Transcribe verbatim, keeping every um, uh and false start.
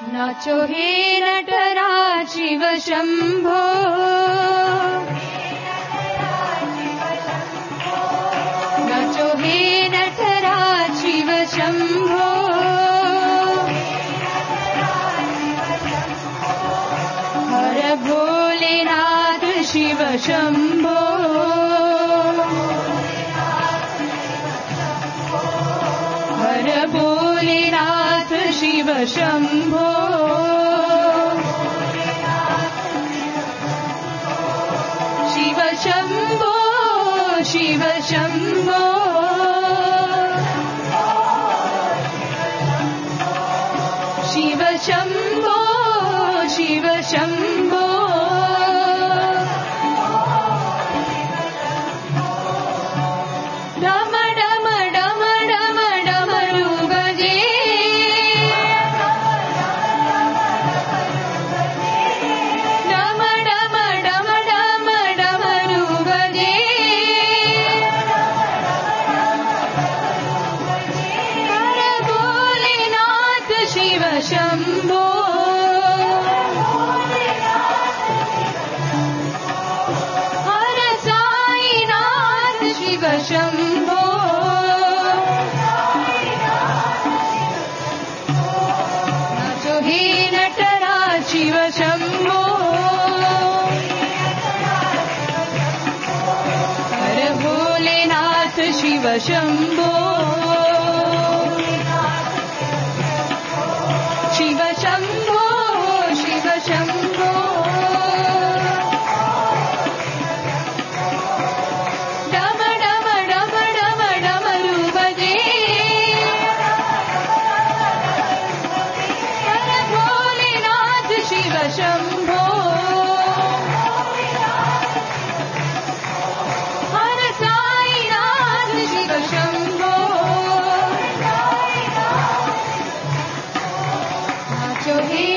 नाचो हे नटराज शिव शंभो नाचो हे नटराज शिव शंभो हर भोलेनाथ शिव शंभो हर भोलेनाथ शिव शंभो शिव शंभो शिव शंभो शिव शंभो शिव शंभो डम डम डम डम डमरू बजे डम डम डम डम डमरू बजे हर भोलेनाथ शिव शंभो हर साईनाथ शिव शंभो नाचो हे नटराज शिव शंभो हर भोलेनाथ शिव शंभो शिव शंभो शिव शंभो डम डम डम डम डमरू बजे हर भोलेनाथ शिव शंभो हर साईनाथ शिव शंभो नाचो हे